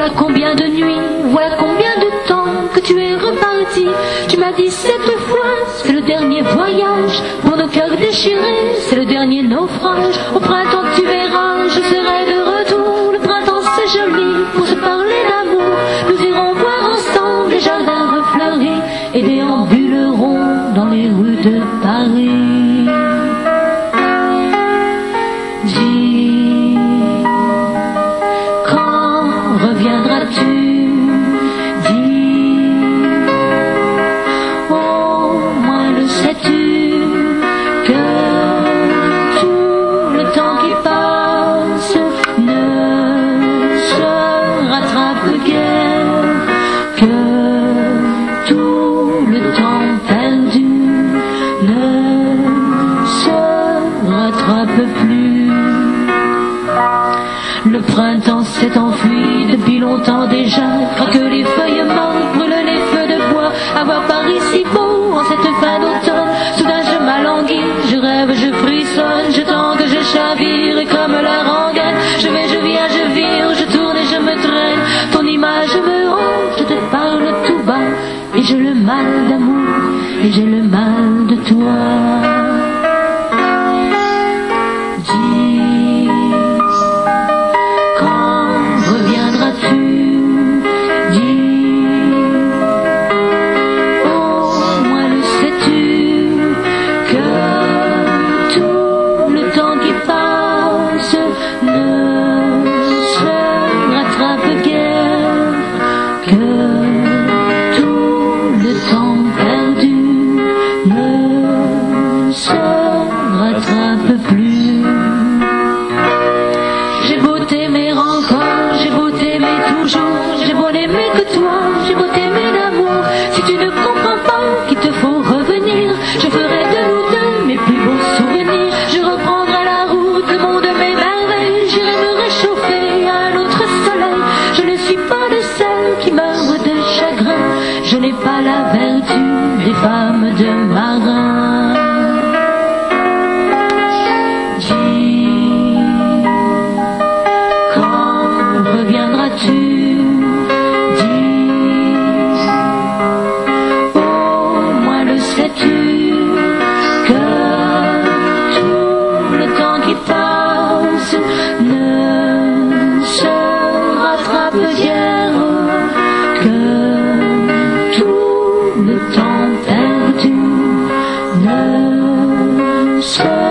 Voilà combien de nuits, voilà combien de temps que tu es reparti. Tu m'as dit cette fois, c'est le dernier voyage pour nos cœurs déchirés, c'est le dernier naufrage. Au printemps tu verras, je serai de retour. Le printemps c'est joli pour se parler d'amour. Nous irons voir ensemble les jardins refleuris et déambulerons dans les rues de Paris. Dis, quand reviendras-tu? Dis, au moins le sais-tu, que tout le temps qui passe ne se rattrape guère, que tout le temps perdu ne se rattrape plus. Le printemps s'est enfui depuis longtemps déjà, que les feuilles mortes brûlent les feux de bois. À voir Paris si beau en cette fin d'automne, soudain je m'alanguis, je rêve, je frissonne, je tangue, je chavire, et comme la rengaine, je vais, je viens, je vire, je tourne et je me traîne. Ton image me hante, je te parle tout bas, et j'ai le mal d'amour, et j'ai le mal de toi. Dis, quand reviendras-tu? Dis, au moins le sais-tu, que tout le temps qui passe ne se rattrape guère, que tout le temps perdu ne se rattrape plus. J'ai beau t'aimer encore, j'ai beau t'aimer toujours, j'ai beau n'aimer que toi, j'ai beau t'aimer d'amour. Si tu ne comprends pas qu'il te faut revenir, je ferai de nous deux mes plus beaux souvenirs. Je reprendrai la route, le monde mes merveilles, j'irai me réchauffer à un autre soleil. Je ne suis pas de celles qui meurent de chagrin, je n'ai pas la vertu des femmes de marins. Dis, quand reviendras-tu? Dis, au moins le sais-tu, que tout le temps qui passe ne se rattrape guère, que tout le temps perdu ne se